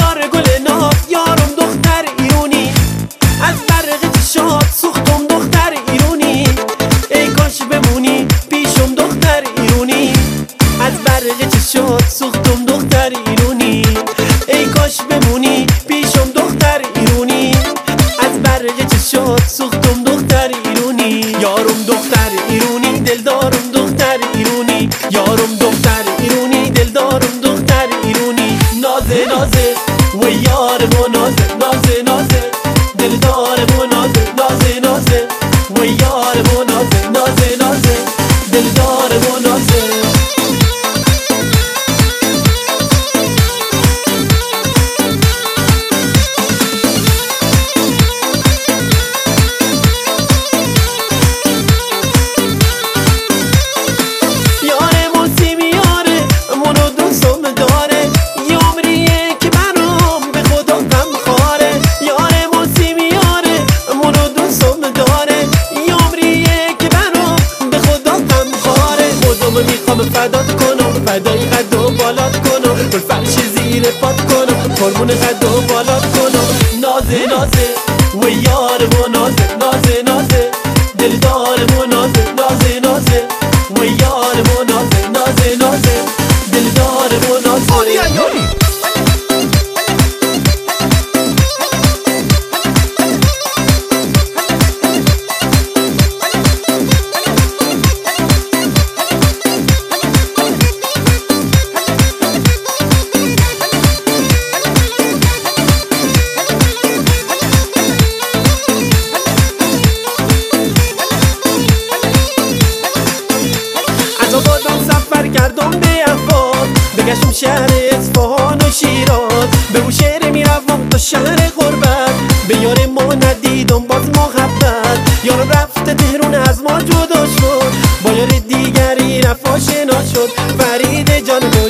یار گل ناز یارم دختر ایرونی، از برق چشات سوختم دختر ایرونی. ای کاش بمونی پیشم دختر ایرونی، از برق چشات سوختم دختر ایرونی. ای کاش بمونی پیشم دختر ایرونی، از برق چشات سوختم دختر ایرونی. یارم دختر ایرونی دلدارم دختر ایرونی، یارم دختر ایرونی دلدارم دختر ایرونی. نازه نازه و یارم و نازه نازه نازه، دلدارم و نازه نازه نازه و یارم و نازه نازه نازه، دلدارم و نازه. میخوام فدات کنم، فدای قد و بالات کنم، رول فرش زیر پات کنم، فرمون قد و بالات کنم. نازه نازه و یارم و نازه نازه نازه، دلدارم و نازه نازه نازه و یارم و نازه نازه نازه، دلدارم و نازه. سفر کردم به افغان، بگشتم شهر اصفهان و شیراز، به بوشهر میروم تا شهر غربت، به یار ما ندیدم باز محبت. یارم رفته تهرون از ما جدا شد، با یار دیگری رفت آشنا شد، فرید جان